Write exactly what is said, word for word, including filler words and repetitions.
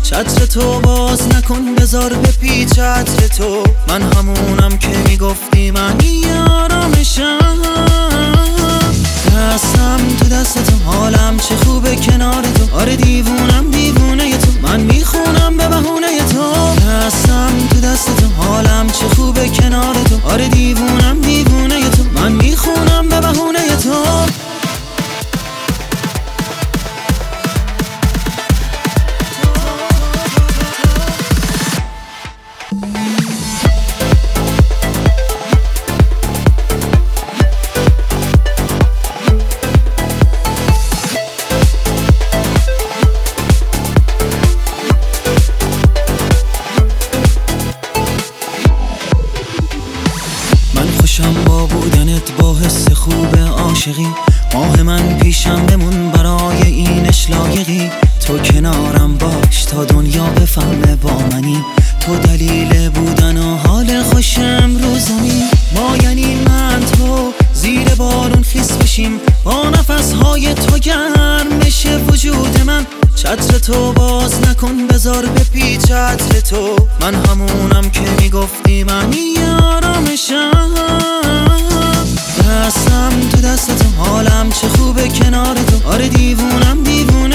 چتر تو باز نکن بذار به پیچ چتر تو. من همونم که میگفتی من آرامشم. دستم تو دست تو، حالم چه خوبه کنار تو. آره دیوونم دیوونه تو، من میخونم به بهونه تو. دستم تو دست تو، حالم چه خوبه کنار تو. آره دیوونم دیوونه تو، من میخونم به بهونه تو. خوشم با بودنت، با حس خوب عاشقی. ماه من پیشم بمون، برای اینش لایقی. تو کنارم باش تا دنیا بفهمه با منی. تو دلیل بودن و حال خوش امروزمی. ما یعنی من تو زیر بارون خیس بشیم، با نفسهای تو گرم بشه وجود من. چتر تو باز نکن بذار به پیچ چتر تو. من همونم که میگفتی من آرامشم. دستم تو دست تو، حالم چه خوبه کنار تو. آره دیوونم دیوونه